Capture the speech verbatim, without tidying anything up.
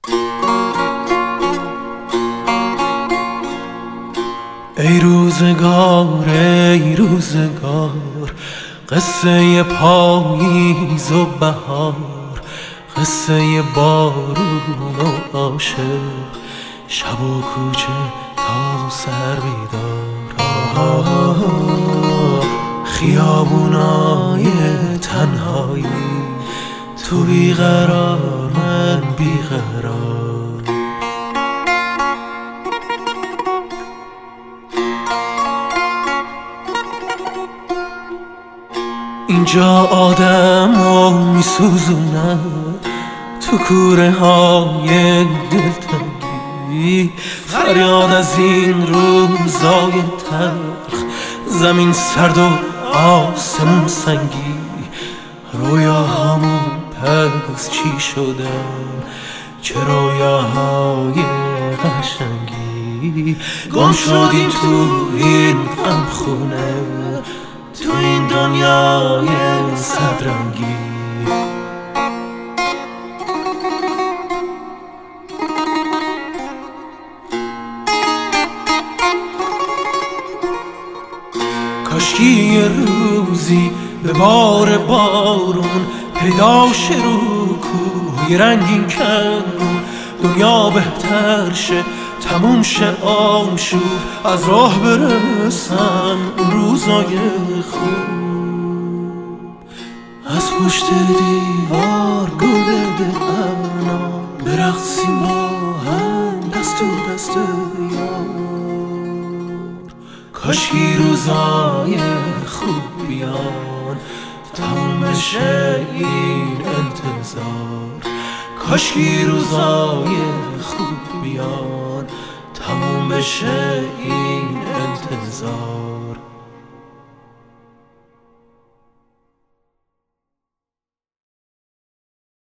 ای روزگار ای روزگار، قصه پاییز و بهار، قصه بارون و عاشق، شب و کوچه تا سر بیدار. خیابونای تنهایی، تو بیقرار من بیقرار. اینجا آدم ها میسوزونن تو کوره های دلتنگی، فریاد از این روزای تلخ، زمین سرد و آسمون سنگی. رویاهامون پس چی شدن؟ چه رویاهای قشنگی. گم شدیم تو این غمخونه، تو این دنیای صدرنگی. کاشکی یه روزی به بار بارون پیدا شه رو کوه رنگین کمون، دنیا بهتر شه تموم شه آشوب، از راه برسن روزای خوب. از پشت دیوار گل بده انار، برقصیم با هم دست تو دست یار. کاشکی روزای خوب بیان تموم بشه این انتظار. کاشکی روزای خوب بیان تموم بشه این انتظار.